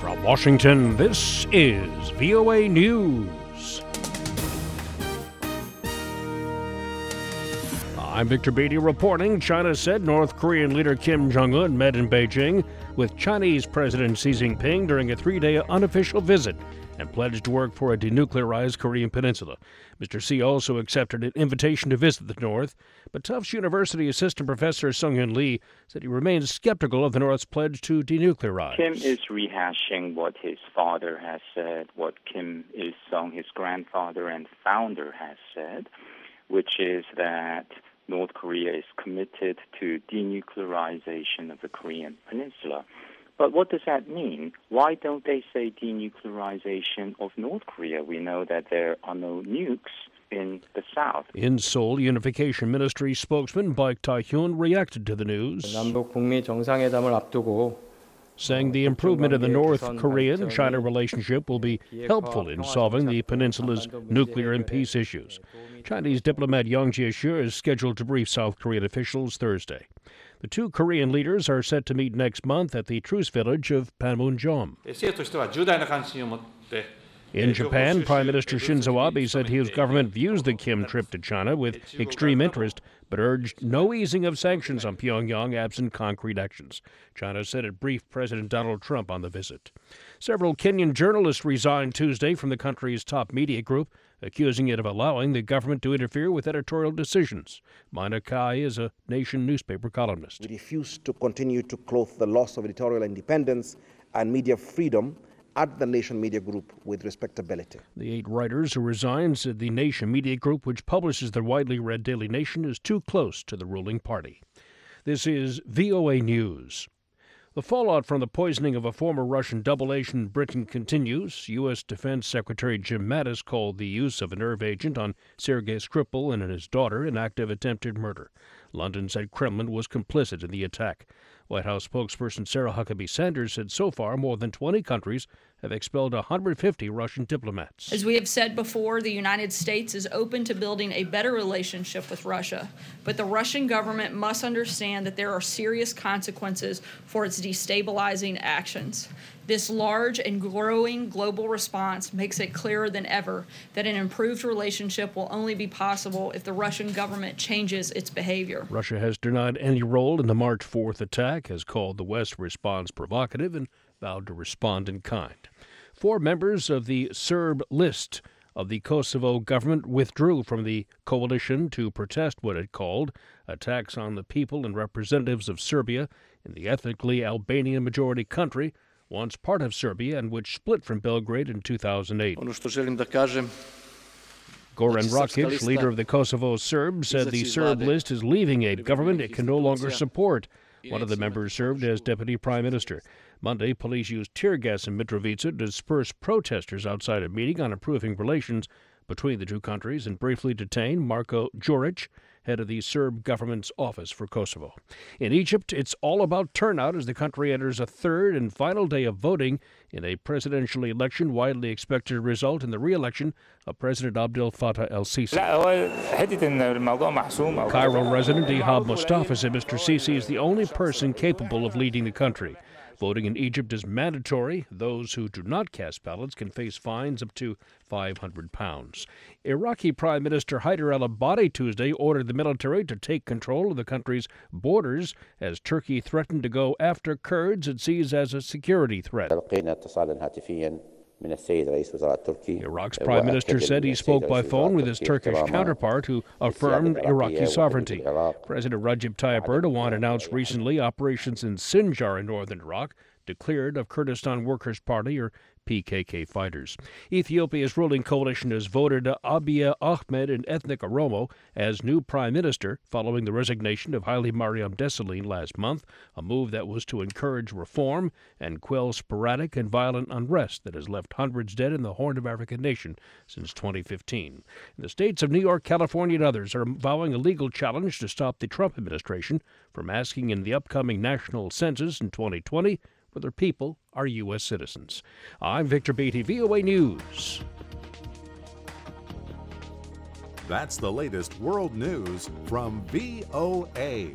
From Washington, this is VOA News. I'm Victor Beatty reporting. China said North Korean leader Kim Jong-un met in Beijing with Chinese President Xi Jinping during a 3-day unofficial visit and pledged to work for a denuclearized Korean peninsula. Mr. Xi also accepted an invitation to visit the North, but Tufts University assistant professor Sung-Hyun Lee said he remains skeptical of the North's pledge to denuclearize. Kim is rehashing what his father has said, what Kim Il-sung, his grandfather and founder, has said, which is that North Korea is committed to denuclearization of the Korean peninsula. But what does that mean? Why don't they say denuclearization of North Korea? We know that there are no nukes in the south. In Seoul, Unification Ministry spokesman Baek Tae-hyun reacted to the news, 남북 북미 정상회담을 앞두고 saying the improvement in the North Korean-China relationship will be helpful in solving the peninsula's nuclear and peace issues. Chinese diplomat Yang Jiechi is scheduled to brief South Korean officials Thursday. The two Korean leaders are set to meet next month at the truce village of Panmunjom. In Japan, Prime Minister Shinzo Abe said his government views the Kim trip to China with extreme interest, but urged no easing of sanctions on Pyongyang absent concrete actions. China said it briefed President Donald Trump on the visit. Several Kenyan journalists resigned Tuesday from the country's top media group, accusing it of allowing the government to interfere with editorial decisions. Mina Kai is a Nation newspaper columnist. We refuse to continue to clothe the loss of editorial independence and media freedom at the Nation Media Group with respectability. The 8 writers who resigned said the Nation Media Group, which publishes the widely read Daily Nation, is too close to the ruling party. This is VOA News. The fallout from the poisoning of a former Russian double agent in Britain continues. U.S. Defense Secretary Jim Mattis called the use of a nerve agent on Sergei Skripal and his daughter an act of attempted murder. London said Kremlin was complicit in the attack. White House spokesperson Sarah Huckabee Sanders said so far more than 20 countries have expelled 150 Russian diplomats. As we have said before, the United States is open to building a better relationship with Russia, but the Russian government must understand that there are serious consequences for its destabilizing actions. This large and growing global response makes it clearer than ever that an improved relationship will only be possible if the Russian government changes its behavior. Russia has denied any role in the March 4th attack, has called the West's response provocative, and vowed to respond in kind. 4 members of the Serb list of the Kosovo government withdrew from the coalition to protest what it called attacks on the people and representatives of Serbia in the ethnically Albanian majority country, once part of Serbia and which split from Belgrade in 2008. Goran Rakic, leader of the Kosovo Serbs, said the Serb list is leaving a government it can no longer support. One of the members served as deputy prime minister. Monday, police used tear gas in Mitrovica to disperse protesters outside a meeting on improving relations between the two countries and briefly detained Marko Đurić, head of the Serb government's office for Kosovo. In Egypt, it's all about turnout as the country enters a third and final day of voting in a presidential election widely expected to result in the re-election of President Abdel Fattah el-Sisi. Cairo resident Ihab Mustafa said Mr. Sisi is the only person capable of leading the country. Voting in Egypt is mandatory. Those who do not cast ballots can face fines up to £500. Iraqi Prime Minister Haider al-Abadi Tuesday ordered the military to take control of the country's borders as Turkey threatened to go after Kurds it sees as a security threat. Iraq's prime minister said he spoke by phone with his Turkish counterpart who affirmed Iraqi sovereignty. President Recep Tayyip Erdogan announced recently operations in Sinjar in northern Iraq declared of Kurdistan Workers' Party or PKK fighters. Ethiopia's ruling coalition has voted Abiy Ahmed and ethnic Oromo as new prime minister following the resignation of Haile Mariam Desalegn last month, a move that was to encourage reform and quell sporadic and violent unrest that has left hundreds dead in the Horn of Africa nation since 2015. The states of New York, California, and others are vowing a legal challenge to stop the Trump administration from asking in the upcoming national census in 2020 whether people are U.S. citizens. I'm Victor Beatty, VOA News. That's the latest world news from VOA.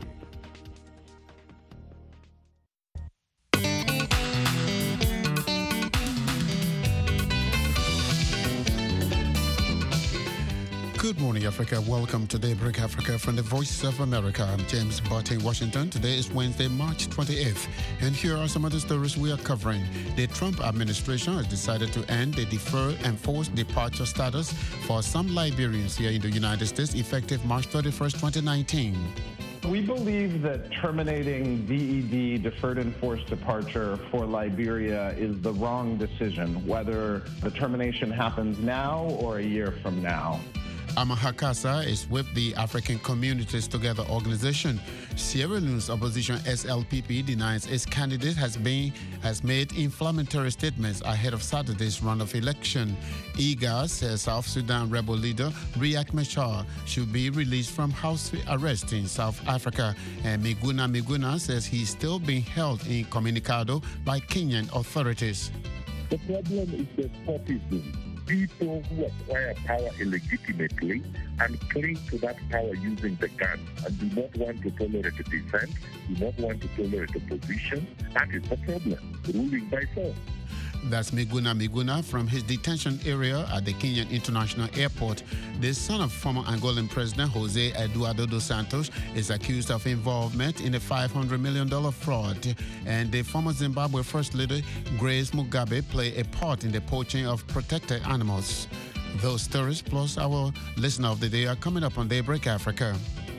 Good morning, Africa. Welcome to Daybreak Africa from the Voice of America. I'm James Butt in Washington. Today is Wednesday, March 28th. And here are some of the stories we are covering. The Trump administration has decided to end the defer and forced departure status for some Liberians here in the United States effective March 31st, 2019. We believe that terminating DED, deferred and forced departure, for Liberia is the wrong decision, whether the termination happens now or a year from now. Amaha Kassa is with the African Communities Together organization. Sierra Leone's opposition SLPP denies its candidate has made inflammatory statements ahead of Saturday's round of election. IGA says South Sudan rebel leader Riek Machar should be released from house arrest in South Africa. And Miguna says he's still being held incommunicado by Kenyan authorities. The problem is the populism. People who acquire power illegitimately and cling to that power using the gun and do not want to tolerate a dissent, do not want to tolerate opposition. That is the problem, ruling by force. That's Miguna from his detention area at the Kenyan International Airport. The son of former Angolan President Jose Eduardo dos Santos is accused of involvement in a $500 million fraud. And the former Zimbabwe First Lady Grace Mugabe play a part in the poaching of protected animals. Those stories plus our listener of the day are coming up on Daybreak Africa.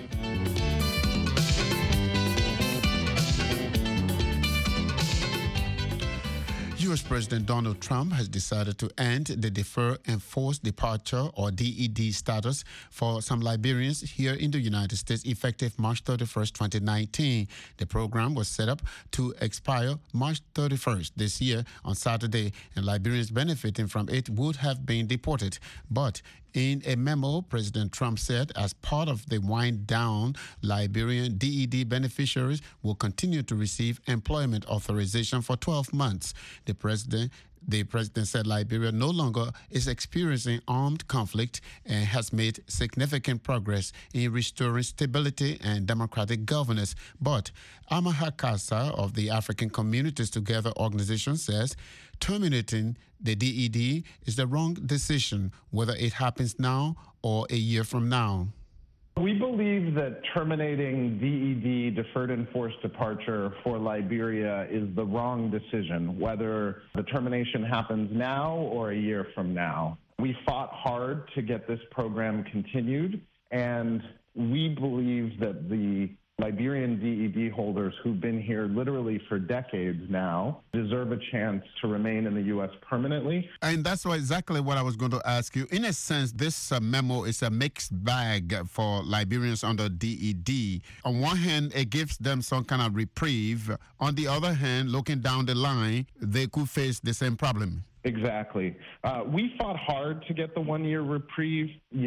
U.S. President Donald Trump has decided to end the Defer and Forced Departure, or DED, status for some Liberians here in the United States effective March 31st, 2019. The program was set up to expire March 31st this year on Saturday, and Liberians benefiting from it would have been deported. But in a memo, President Trump said as part of the wind down, Liberian DED beneficiaries will continue to receive employment authorization for 12 months. The president said Liberia no longer is experiencing armed conflict and has made significant progress in restoring stability and democratic governance. But Amaha Kassa of the African Communities Together organization says terminating the DED is the wrong decision, whether it happens now or a year from now. We believe that terminating DED, deferred and forced departure, for Liberia is the wrong decision, whether the termination happens now or a year from now. We fought hard to get this program continued, and we believe that the Liberian DED holders who've been here literally for decades now deserve a chance to remain in the U.S. permanently. And that's exactly what I was going to ask you. In a sense, this memo is a mixed bag for Liberians under DED. On one hand, it gives them some kind of reprieve. On the other hand, looking down the line, they could face the same problem. Exactly. We fought hard to get the one-year reprieve.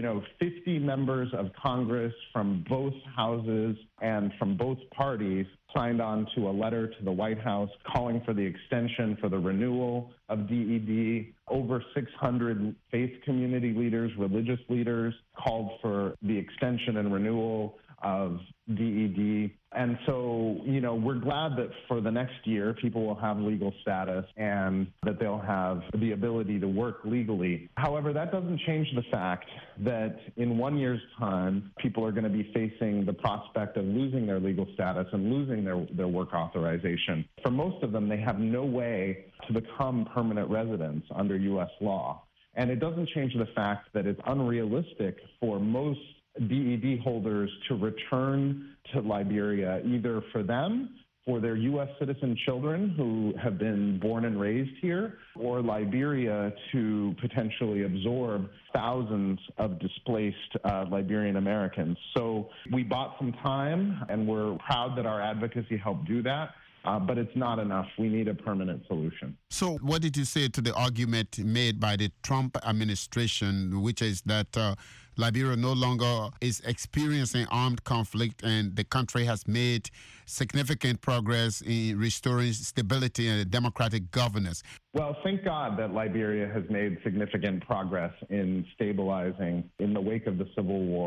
50 members of Congress from both houses and from both parties signed on to a letter to the White House calling for the extension, for the renewal of DED. Over 600 faith community leaders, religious leaders, called for the extension and renewal of DED. And so, we're glad that for the next year, people will have legal status and that they'll have the ability to work legally. However, that doesn't change the fact that in 1 year's time, people are going to be facing the prospect of losing their legal status and losing their work authorization. For most of them, they have no way to become permanent residents under U.S. law. And it doesn't change the fact that it's unrealistic for most DED holders to return to Liberia, either for them, for their U.S. citizen children who have been born and raised here, or Liberia to potentially absorb thousands of displaced Liberian Americans. So we bought some time, and we're proud that our advocacy helped do that. But it's not enough. We need a permanent solution. So what did you say to the argument made by the Trump administration, which is that Liberia no longer is experiencing armed conflict and the country has made significant progress in restoring stability and democratic governance? Well, thank God that Liberia has made significant progress in stabilizing in the wake of the Civil War.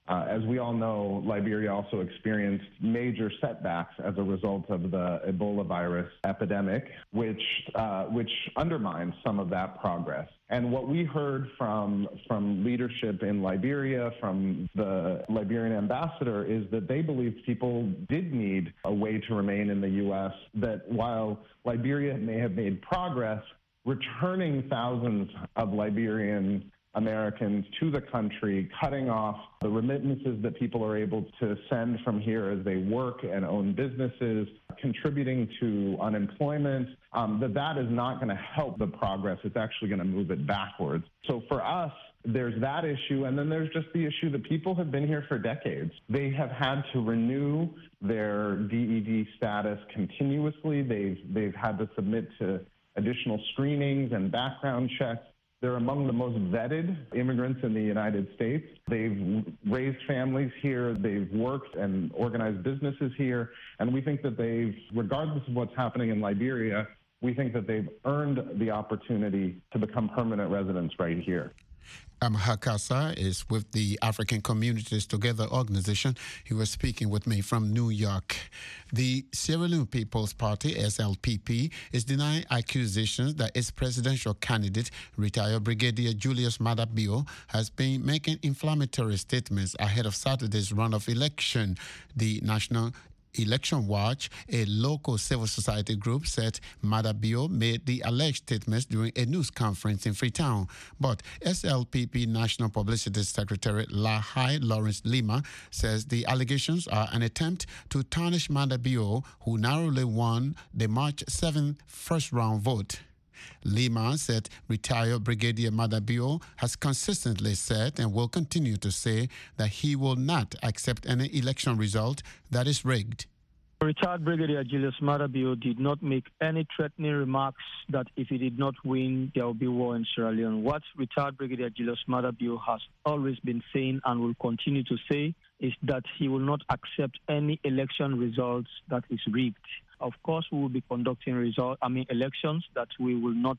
As we all know, Liberia also experienced major setbacks as a result of the Ebola virus epidemic, which undermined some of that progress. And what we heard from leadership in Liberia, from the Liberian ambassador, is that they believed people did need a way to remain in the U.S., that while Liberia may have made progress, returning thousands of Liberian Americans to the country, cutting off the remittances that people are able to send from here as they work and own businesses, contributing to unemployment, that is not going to help the progress. It's actually going to move it backwards. So for us, there's that issue, and then there's just the issue that people have been here for decades. They have had to renew their DED status continuously. They've had to submit to additional screenings and background checks. They're among the most vetted immigrants in the United States. They've raised families here. They've worked and organized businesses here. And we think that regardless of what's happening in Liberia, we think that they've earned the opportunity to become permanent residents right here. Hakassa is with the African Communities Together organization. He was speaking with me from New York. The Sierra Leone People's Party, SLPP, is denying accusations that its presidential candidate, retired Brigadier Julius Maada Bio, has been making inflammatory statements ahead of Saturday's runoff election. The National Election Watch, a local civil society group, said Maada Bio made the alleged statements during a news conference in Freetown. But SLPP National Publicity Secretary Lahai Lawrence Lima says the allegations are an attempt to tarnish Maada Bio, who narrowly won the March 7th first-round vote. Lima said retired Brigadier Maada Bio has consistently said and will continue to say that he will not accept any election result that is rigged. Retired Brigadier Julius Maada Bio did not make any threatening remarks that if he did not win, there will be war in Sierra Leone. What retired Brigadier Julius Maada Bio has always been saying and will continue to say is that he will not accept any election results that is rigged. Of course, we will be conducting elections that we will not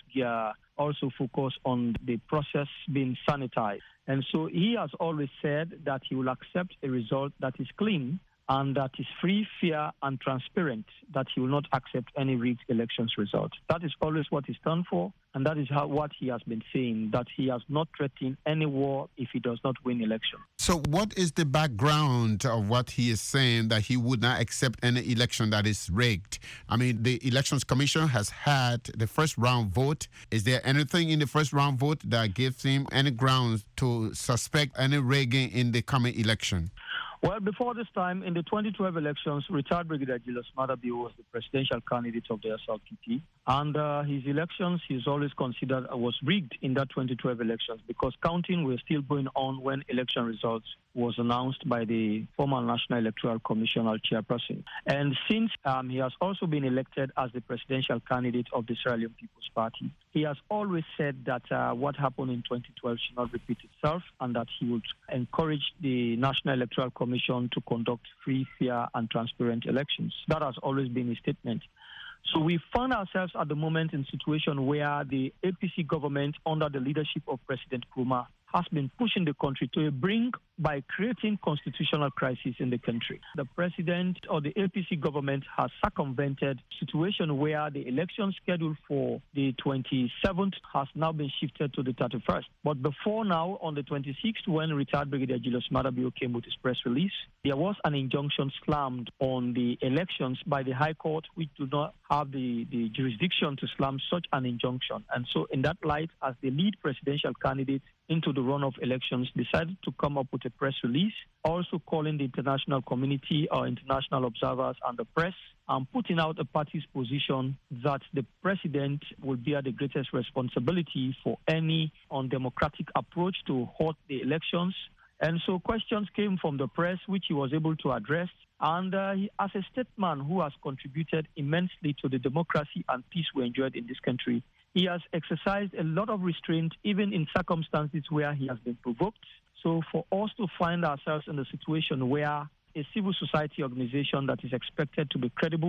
also focus on the process being sanitized. And so he has always said that he will accept a result that is clean and that is free, fair, and transparent, that he will not accept any rigged elections result. That is always what he stands for, and that is what he has been saying, that he has not threatened any war if he does not win election. So what is the background of what he is saying, that he would not accept any election that is rigged? I mean, the Elections Commission has had the first round vote. Is there anything in the first round vote that gives him any grounds to suspect any rigging in the coming election? Well, before this time, in the 2012 elections, retired Brigadier Julius Maada Bio was the presidential candidate of the SLPP. And his elections, he's always considered was rigged in that 2012 elections because counting was still going on when election results was announced by the former National Electoral Commission chairperson. And since he has also been elected as the presidential candidate of the Sierra Leone People's Party, he has always said that what happened in 2012 should not repeat itself and that he would encourage the National Electoral Commission to conduct free, fair, and transparent elections. That has always been his statement. So we find ourselves at the moment in a situation where the APC government, under the leadership of President Nkrumah, has been pushing the country to a brink by creating constitutional crisis in the country. The president or the APC government has circumvented a situation where the election scheduled for the 27th has now been shifted to the 31st. But before now, on the 26th, when retired Brigadier Julius Maada Bio came with his press release, there was an injunction slammed on the elections by the High Court, which do not have the jurisdiction to slam such an injunction. And so in that light, as the lead presidential candidate into the runoff elections, decided to come up with a press release, also calling the international community or international observers and the press, and putting out a party's position that the president will bear the greatest responsibility for any undemocratic approach to halt the elections. And so questions came from the press, which he was able to address. And as a statesman who has contributed immensely to the democracy and peace we enjoyed in this country, he has exercised a lot of restraint, even in circumstances where he has been provoked. So for us to find ourselves in a situation where a civil society organization that is expected to be credible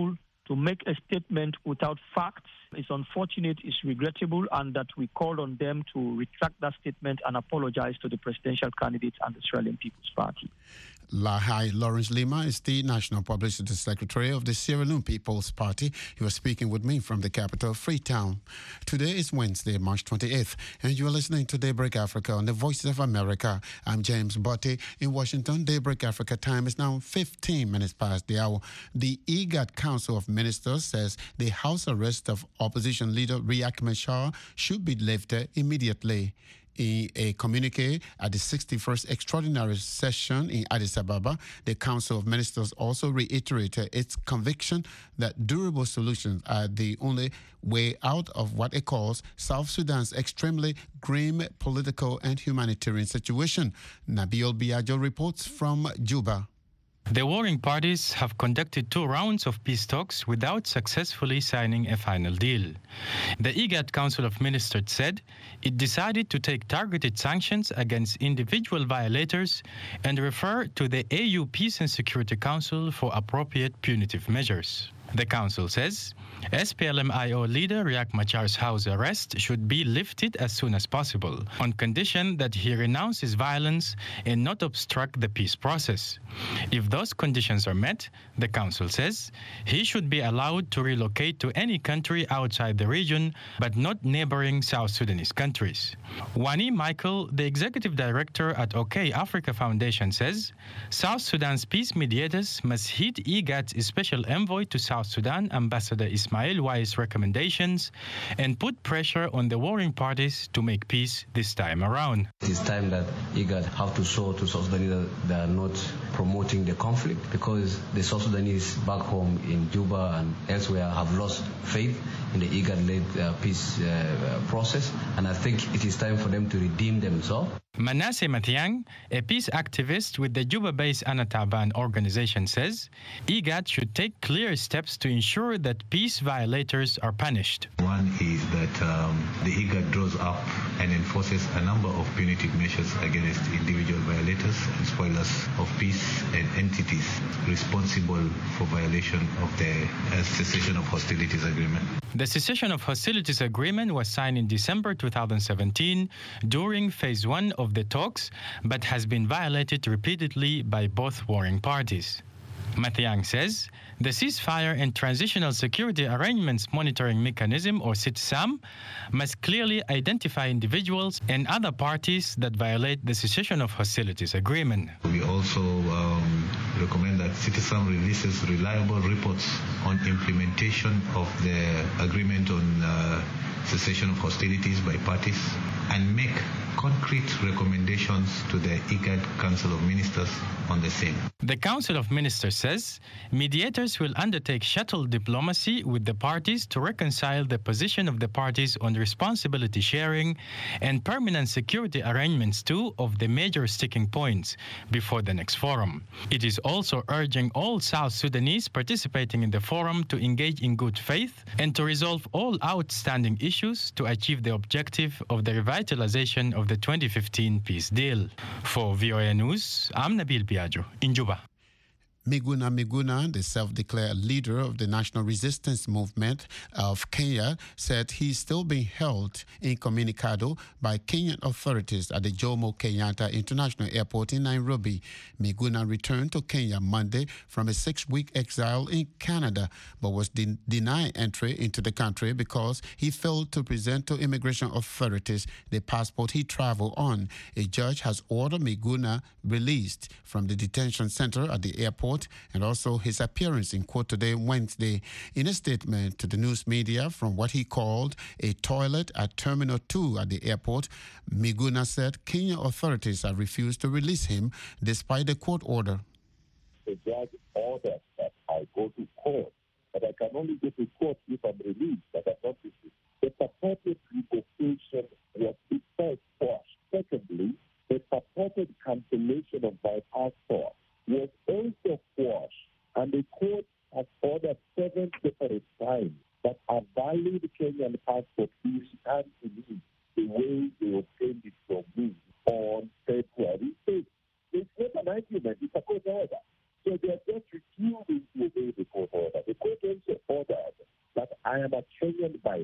to make a statement without facts is unfortunate, is regrettable, and that we call on them to retract that statement and apologize to the presidential candidate and the Australian People's Party. Lahai Lawrence Lima is the National Publicity Secretary of the Sierra Leone People's Party. He was speaking with me from the capital, Freetown. Today is Wednesday, March 28th, and you are listening to Daybreak Africa on the Voices of America. I'm James Botte in Washington. Daybreak Africa time is now 15 minutes past the hour. The IGAD Council of Ministers says the house arrest of opposition leader Riek Machar should be lifted immediately. In a communique at the 61st Extraordinary Session in Addis Ababa, the Council of Ministers also reiterated its conviction that durable solutions are the only way out of what it calls South Sudan's extremely grim political and humanitarian situation. Nabil Biagio reports from Juba. The warring parties have conducted 2 rounds of peace talks without successfully signing a final deal. The IGAD Council of Ministers said it decided to take targeted sanctions against individual violators and refer to the AU Peace and Security Council for appropriate punitive measures. The council says SPLM-IO leader Riek Machar's house arrest should be lifted as soon as possible, on condition that he renounces violence and not obstruct the peace process. If those conditions are met, the council says, he should be allowed to relocate to any country outside the region, but not neighboring South Sudanese countries. Wani Michael, the executive director at OK Africa Foundation, says South Sudan's peace mediators must heed IGAD's special envoy to South Sudan, Ambassador Ismail Wai's recommendations and put pressure on the warring parties to make peace this time around. It's time that IGAD have to show to South Sudanese that they are not promoting the conflict, because the South Sudanese back home in Juba and elsewhere have lost faith in the IGAD-led peace process, and I think it is time for them to redeem themselves. Manasseh Mathiang, a peace activist with the Juba-based Anataban organization, says IGAD should take clear steps to ensure that peace violators are punished. One is that the IGAD draws up and enforces a number of punitive measures against individual violators and spoilers of peace and entities responsible for violation of the cessation of hostilities agreement. The cessation of hostilities agreement was signed in December 2017 during phase 1 of the talks, but has been violated repeatedly by both warring parties. Mathiang says the ceasefire and transitional security arrangements monitoring mechanism, or CITSAM, must clearly identify individuals and other parties that violate the cessation of hostilities agreement. We also recommend that CITSAM releases reliable reports on implementation of the agreement on cessation of hostilities by parties and make concrete recommendations to the IGAD Council of Ministers on the same. The Council of Ministers says mediators will undertake shuttle diplomacy with the parties to reconcile the position of the parties on responsibility sharing and permanent security arrangements, 2 of the major sticking points, before the next forum. It is also urging all South Sudanese participating in the forum to engage in good faith and to resolve all outstanding issues to achieve the objective of the revitalization of the 2015 peace deal. For VOA News, I'm Nabil Biagio in Juba. Miguna Miguna, the self-declared leader of the National Resistance Movement of Kenya, said he's still being held incommunicado by Kenyan authorities at the Jomo Kenyatta International Airport in Nairobi. Miguna returned to Kenya Monday from a 6-week exile in Canada, but was denied entry into the country because he failed to present to immigration authorities the passport he traveled on. A judge has ordered Miguna released from the detention center at the airport, and also his appearance in court today, Wednesday. In a statement to the news media from what he called a toilet at Terminal 2 at the airport, Miguna said Kenyan authorities have refused to release him despite the court order. The judge ordered that I go to court, but I can only go to court if I'm released, but I'm not released. The purported revocation was first quashed. Secondly, the purported cancellation of my passport was also quashed, and the court has ordered 7 separate times that a valid Kenyan passport be returned to me the way they obtained it from me on February 8th. It's not an argument, it's a court order. So they are just refusing to obey the court order. The court also ordered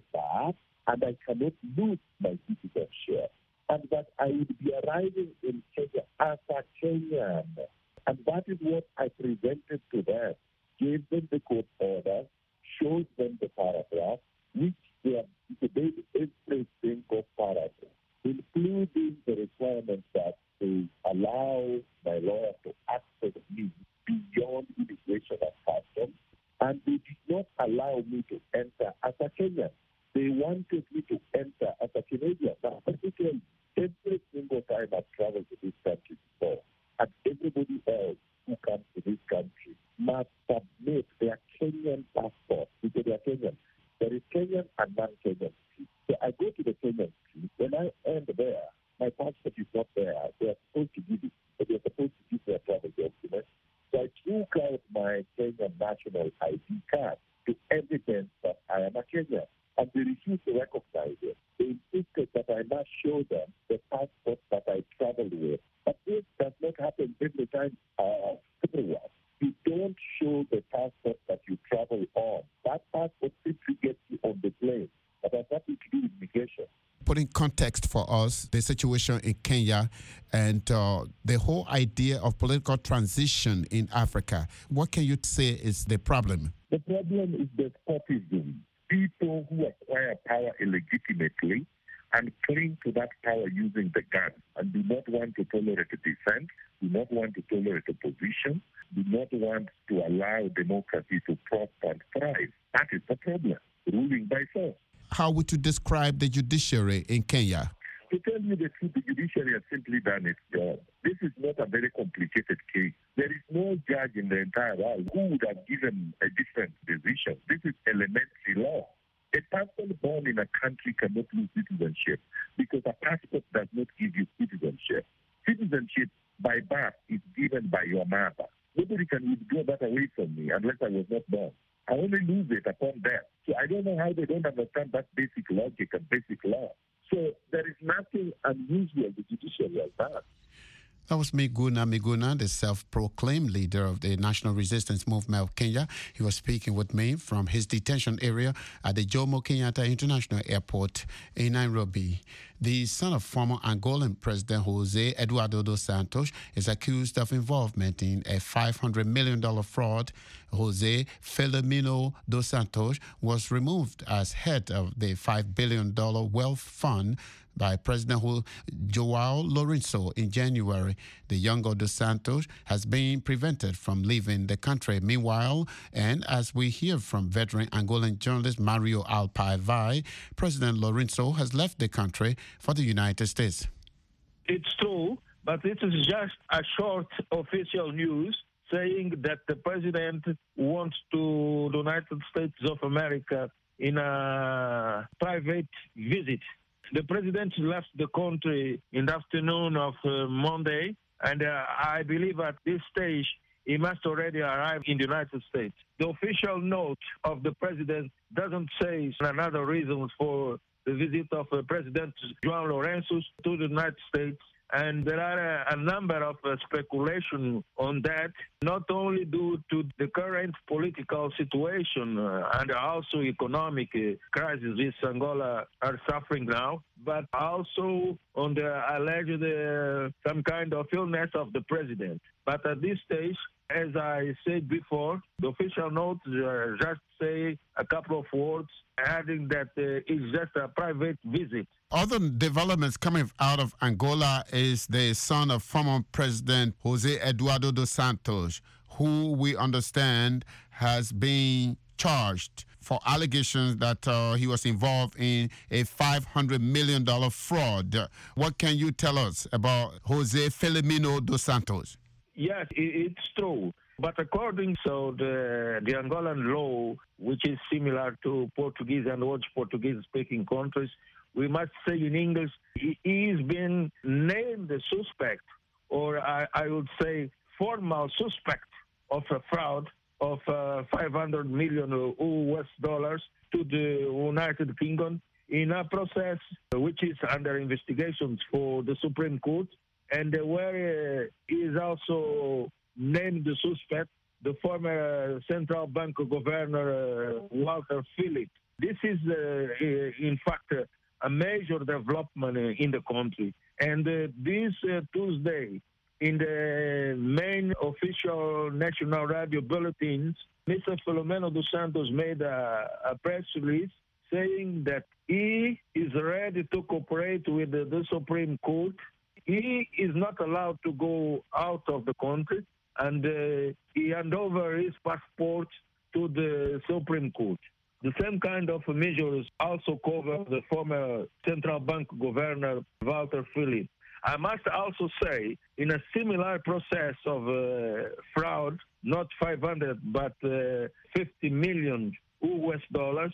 that, and I cannot lose my citizenship, and that I would be arriving in Kenya as a Kenyan. And that is what I presented to them, gave them the court order, showed them the paragraph, which they have debated every single paragraph, including the requirement that they allow my lawyer to access me beyond immigration and customs, and they did not allow me to enter as a Kenyan. They wanted me to enter as a Canadian. Now, particularly, every single time I've traveled to this country before, and everybody else who comes to this country must submit their Kenyan passport because they are Kenyan. There is Kenyan and non-Kenyan. So I go to the Kenyan street. When I end there, my passport is not there. They are supposed to give it, but they are supposed to give their travel document. So I took out my Kenyan national ID card to evidence that I am a Kenyan. And they refused to recognize it. They insisted that I must show them the passport that I traveled with. But this does not happen every time everywhere. You don't show the passport that you travel on. That passport simply gets you on the plane. But has nothing to do with immigration. Put in context for us the situation in Kenya and the whole idea of political transition in Africa. What can you say is the problem? The problem is despotism. People who acquire power illegitimately and cling to that power using the gun and do not want to tolerate a dissent, do not want to tolerate opposition, do not want to allow democracy to prosper and thrive. That is the problem, ruling by force. How would you describe the judiciary in Kenya? To tell you the truth, the judiciary has simply done its job. This is not a very complicated case. There is no judge in the entire world who would have given a different decision. This is elementary law. A person born in a country cannot lose citizenship because a passport does not give you citizenship. Citizenship by birth is given by your mother. Nobody can withdraw that away from me unless I was not born. I only lose it upon death. So I don't know how they don't understand that basic logic and basic law. So there is nothing unusual the judiciary has done. That was Miguna, the self-proclaimed leader of the National Resistance Movement of Kenya. He was speaking with me from his detention area at the Jomo Kenyatta International Airport in Nairobi. The son of former Angolan President Jose Eduardo dos Santos is accused of involvement in a $500 million fraud. Jose Filomeno dos Santos was removed as head of the $5 billion wealth fund by President João Lourenço in January. The younger dos Santos has been prevented from leaving the country. Meanwhile, and as we hear from veteran Angolan journalist Mario Alpavai, President Lourenço has left the country for the United States. It's true, but it is just a short official news saying that the president wants to the United States of America in a private visit. The president left the country in the afternoon of Monday, and I believe at this stage he must already arrive in the United States. The official note of the president doesn't say another reason for the visit of President João Lourenço to the United States. And there are a number of speculation on that, not only due to the current political situation and also economic crisis which Angola are suffering now, but also on the alleged some kind of illness of the president. But at this stage, as I said before, the official notes just say a couple of words, adding that it's just a private visit. Other developments coming out of Angola is the son of former President Jose Eduardo dos Santos, who we understand has been charged for allegations that he was involved in a $500 million fraud. What can you tell us about Jose Filomeno dos Santos? Yes, it's true. But according to the Angolan law, which is similar to Portuguese and other Portuguese-speaking countries, we must say in English, he's been named the suspect, or I would say formal suspect of a fraud of $500 million US dollars to the United Kingdom in a process which is under investigations for the Supreme Court, and where he is also named the suspect, the former central bank governor Walter Phillips. This is, in fact, a major development in the country. And this Tuesday, in the main official national radio bulletins, Mr. Filomeno dos Santos made a press release saying that he is ready to cooperate with the Supreme Court. He is not allowed to go out of the country, and he handed over his passport to the Supreme Court. The same kind of measures also cover the former central bank governor, Walter Philip. I must also say, in a similar process of fraud, not 500, but 50 million US dollars.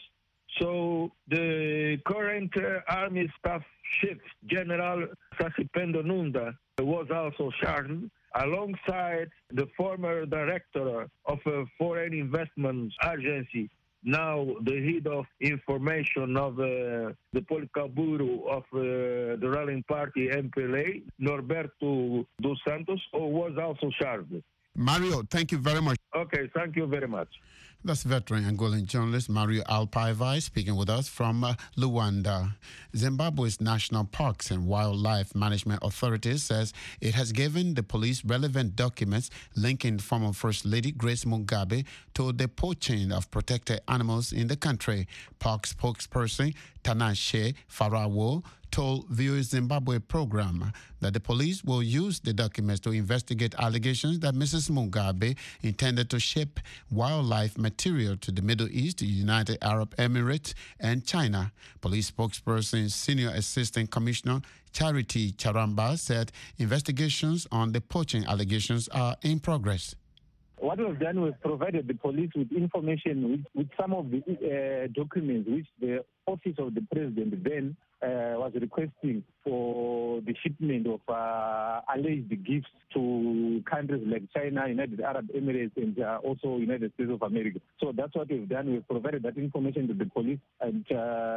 So the current Army Staff Chief, General Sasipendo Nunda, was also charged, alongside the former director of a foreign investment agency, now the head of information of the political bureau of the ruling party, MPLA, Norberto dos Santos, who was also charged. Mario, thank you very much. Okay, thank you very much. That's veteran Angolan journalist Mario Alpaivai speaking with us from Luanda. Zimbabwe's National Parks and Wildlife Management Authority says it has given the police relevant documents linking former First Lady Grace Mugabe to the poaching of protected animals in the country. Park spokesperson Tinashe Farawo told VOA Zimbabwe program that the police will use the documents to investigate allegations that Mrs. Mugabe intended to ship wildlife material to the Middle East, the United Arab Emirates, and China. Police spokesperson Senior Assistant Commissioner Charity Charamba said investigations on the poaching allegations are in progress. What we've done was provided the police with information with some of the documents which the Office of the President then was requesting for the shipment of alleged gifts to countries like China, United Arab Emirates, and also United States of America. So that's what we've done. We've provided that information to the police, and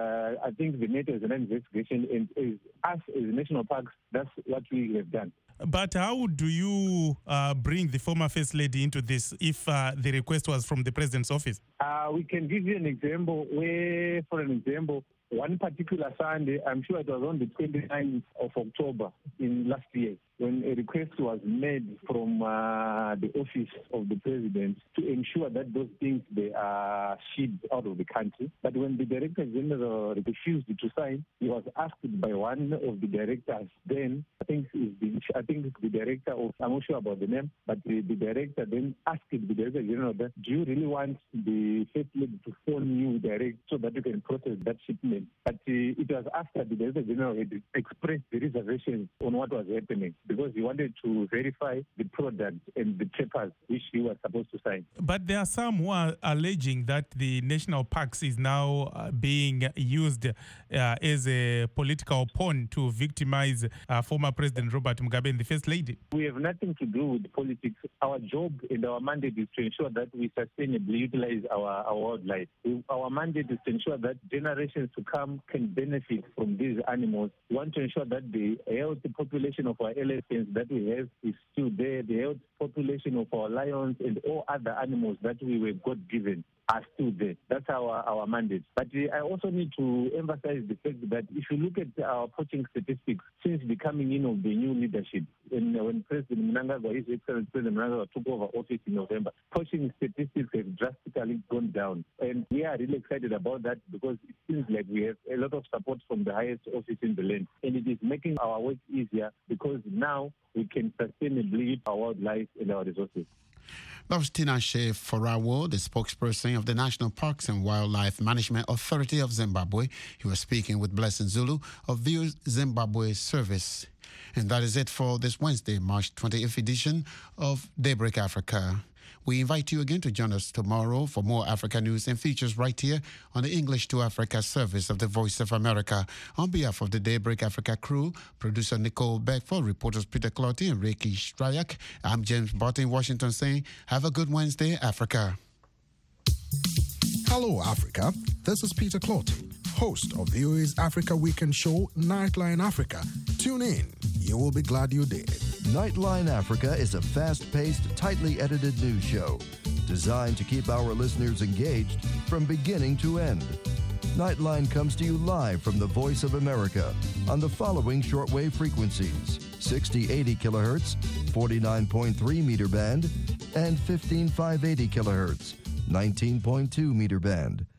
I think the NATO is an investigation, and us as National Parks, that's what we have done. But how do you bring the former First Lady into this if the request was from the President's office? We can give you an example where, for an example, one particular Sunday, I'm sure it was on the 29th of October in last year, when a request was made from the office of the president to ensure that those things they are shipped out of the country. But when the Director General refused to sign, he was asked by one of the directors then, I think it's the director of, I'm not sure about the name, but the director then asked the Director General that, do you really want the First Lady to phone you direct so that you can process that shipment? But it was after the Director General had expressed the reservations on what was happening, because he wanted to verify the product and the papers which he was supposed to sign. But there are some who are alleging that the national parks is now being used as a political pawn to victimize former President Robert Mugabe and the First Lady. We have nothing to do with politics. Our job and our mandate is to ensure that we sustainably utilize our wildlife. Our mandate is to ensure that generations to come can benefit from these animals. We want to ensure that the healthy population of our elephants that we have is still there, the health population of our lions and all other animals that we were God-given are still there. That's our mandate. But I also need to emphasize the fact that if you look at our poaching statistics since the coming in of the new leadership, when President Mnangagwa, His Excellency President Mnangagwa, took over office in November, poaching statistics have drastically gone down. And we are really excited about that because it seems like we have a lot of support from the highest office in the land. And it is making our work easier because now we can sustainably use our wildlife and our resources. That was Tinashe Farawo, the spokesperson of the National Parks and Wildlife Management Authority of Zimbabwe. He was speaking with Blessing Zulu of VOA Zimbabwe Service. And that is it for this Wednesday, March 20th edition of Daybreak Africa. We invite you again to join us tomorrow for more Africa news and features right here on the English to Africa service of the Voice of America. On behalf of the Daybreak Africa crew, producer Nicole Beckford, reporters Peter Clotty and Ricky Strayak, I'm James Barton in Washington saying, have a good Wednesday, Africa. Hello, Africa. This is Peter Clotty, host of VOA's Africa Weekend show, Nightline Africa. Tune in. You will be glad you did. Nightline Africa is a fast-paced, tightly edited news show designed to keep our listeners engaged from beginning to end. Nightline comes to you live from the Voice of America on the following shortwave frequencies: 6080 kilohertz, 49.3 meter band, and 15580 kilohertz, 19.2 meter band.